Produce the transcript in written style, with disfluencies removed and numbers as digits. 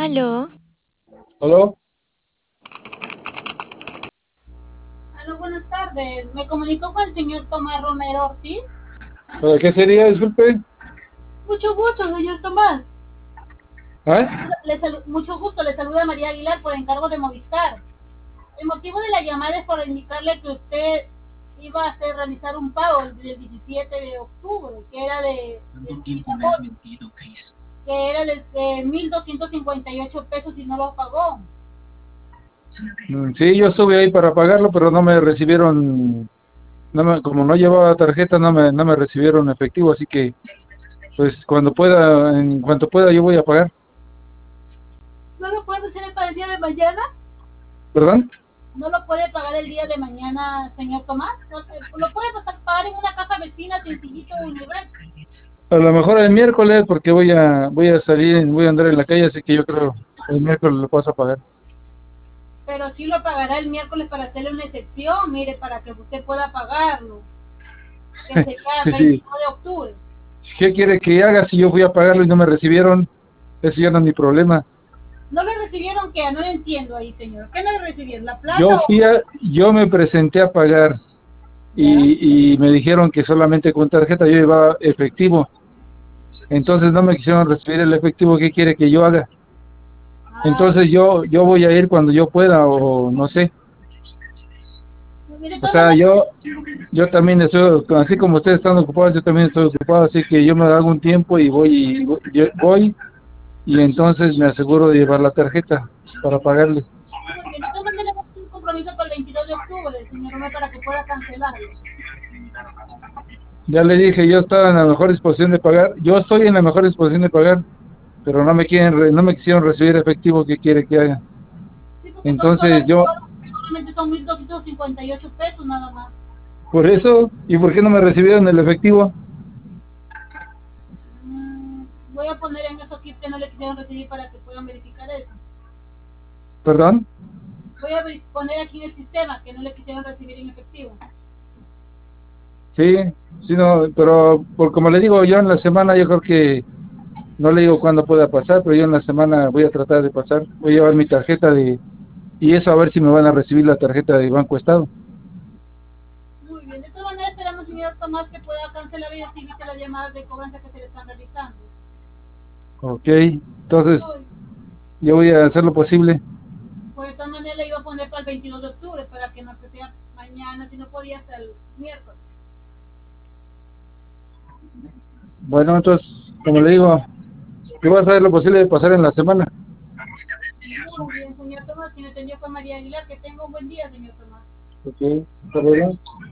Aló, ¿Aló? Aló, buenas tardes. Me comunico con el señor Tomás Romero Ortiz. ¿Para qué sería? Disculpe. Mucho gusto, señor Tomás. ¿Ah? Mucho gusto, le saluda María Aguilar por encargo de Movistar. El motivo de la llamada es para indicarle que usted iba a realizar un pago el 17 de octubre, que era de 1.258 pesos y no lo pagó. Sí, yo estuve ahí para pagarlo, pero no me recibieron, como no llevaba tarjeta, no me recibieron efectivo, así que, pues, en cuanto pueda, yo voy a pagar. ¿No lo puede hacer para el día de mañana? ¿Perdón? ¿No lo puede pagar el día de mañana, señor Tomás? Lo puede pagar en una casa vecina, sencillito, universal. A lo mejor el miércoles, porque voy a salir, voy a andar en la calle, así que yo creo el miércoles lo paso a pagar. Pero sí lo pagará el miércoles para hacerle una excepción, mire, para que usted pueda pagarlo, que sería el Sí, sí. 22 de octubre. ¿Qué quiere que haga si yo fui a pagarlo y no me recibieron? Eso ya no es mi problema. ¿No le recibieron qué? No le entiendo ahí, señor. ¿Qué no le recibieron? ¿La Yo plata o yo me presenté a pagar ya? y me dijeron que solamente con tarjeta yo llevaba efectivo. Entonces no me quisieron recibir el efectivo. ¿Qué quiere que yo haga? Ah, Entonces yo voy a ir cuando yo pueda o no sé. mire, de O todas sea, maneras, yo también estoy, así como ustedes están ocupados, yo también estoy ocupado, así que yo me hago un tiempo y voy y entonces me aseguro de llevar la tarjeta para pagarle. muy bien, de todas maneras, es un compromiso para el 22 de octubre, señor Romero, para que pueda cancelarlo. Ya le dije, yo estaba en la mejor disposición de pagar, yo estoy en la mejor disposición de pagar, pero no me quisieron recibir efectivo. ¿Qué quiere que haga? Sí, porque son Entonces yo, solamente son 1.258 pesos nada más. por eso, ¿y por qué no me recibieron el efectivo? Mm, Voy a poner en esos kits que no le quisieron recibir para que puedan verificar eso. ¿Perdón? Voy a poner aquí en el sistema que no le quisieron recibir en efectivo. Sí, sí, no, pero como le digo, yo en la semana yo creo que, no le digo cuándo pueda pasar, pero yo en la semana voy a tratar de pasar, voy a llevar mi tarjeta y eso a ver si me van a recibir la tarjeta de Banco Estado. Muy bien, de todas maneras esperamos, señor Tomás, que pueda cancelar y recibirse las llamadas de cobranza que se le están realizando. Ok, entonces Muy, yo voy a hacer lo posible. pues de todas maneras le iba a poner para el 22 de octubre, para que no sea mañana, si no podía hasta el miércoles. Bueno, entonces, como le digo, yo voy a hacer lo posible de pasar en la semana. Muy bien, señor Tomás, quien atendió fue María Aguilar. Que tenga un buen día, señor Tomás. Ok, hasta luego.